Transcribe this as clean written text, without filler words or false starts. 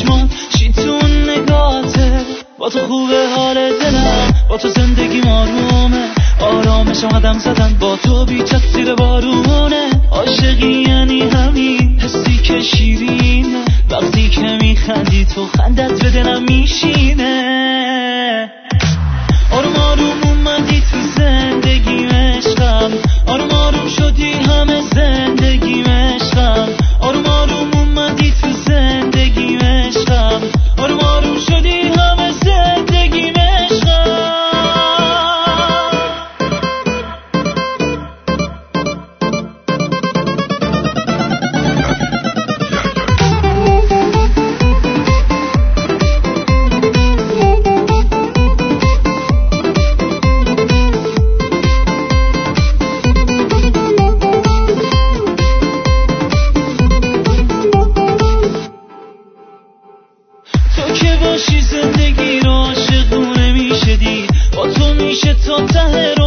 چشمان چی تو اون نگاهته، با تو خوبه حال دلم، با تو زندگی آرومه، آرامش قدم زدن با تو بی تقصیر بارونه. عاشقی یعنی همین حسی که شیرینه، وقتی که میخندی تو خندت به دلم میشینه. آروم آروم اومدی تو زندگیم عشقم، آروم آروم شدی همه زندگیم عشقم، آروم آروم اومدی تو زندگیم عشقم، آروم آروم شدی همه زندگیم عشقم. تو که باشی زندگی رو عاشقونه میشه دید، با تو میشه تا ته